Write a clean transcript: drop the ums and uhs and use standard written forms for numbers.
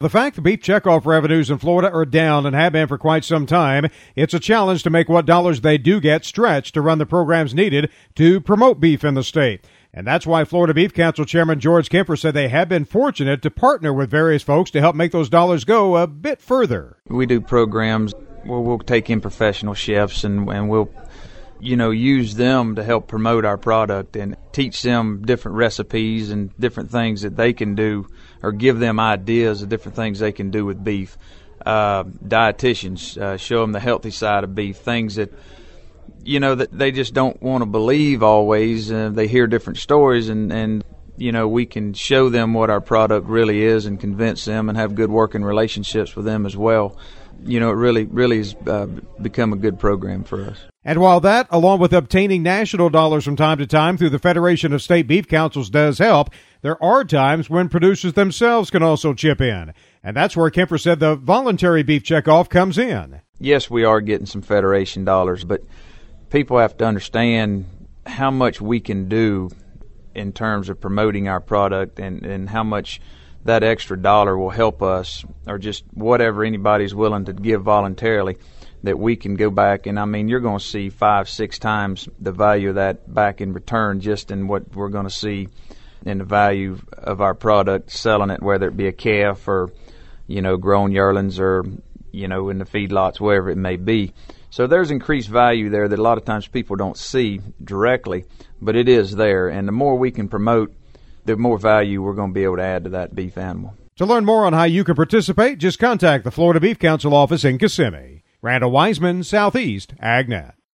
The fact the beef checkoff revenues in Florida are down and have been for quite some time, it's a challenge to make what dollars they do get stretch to run the programs needed to promote beef in the state. And that's why Florida Beef Council Chairman George Kemper said they have been fortunate to partner with various folks to help make those dollars go a bit further. We do programs where we'll take in professional chefs and we'll use them to help promote our product and teach them different recipes and different things that they can do, or give them ideas of different things they can do with beef. Dietitians, show them the healthy side of beef, things that that they just don't want to believe always. They hear different stories and we can show them what our product really is and convince them and have good working relationships with them as well. It really has become a good program for us. And while that, along with obtaining national dollars from time to time through the Federation of State Beef Councils, does help, there are times when producers themselves can also chip in. And that's where Kemper said the voluntary beef checkoff comes in. Yes, we are getting some Federation dollars, but people have to understand how much we can do in terms of promoting our product and how much that extra dollar will help us, or just whatever anybody's willing to give voluntarily, that we can go back. And you're going to see 5-6 times the value of that back in return, just in what we're going to see in the value of our product, selling it, whether it be a calf or, grown yearlings or, in the feedlots, wherever it may be. So there's increased value there that a lot of times people don't see directly, but it is there. And the more we can promote, the more value we're going to be able to add to that beef animal. To learn more on how you can participate, just contact the Florida Beef Council office in Kissimmee. Randall Wiseman, Southeast AgNet.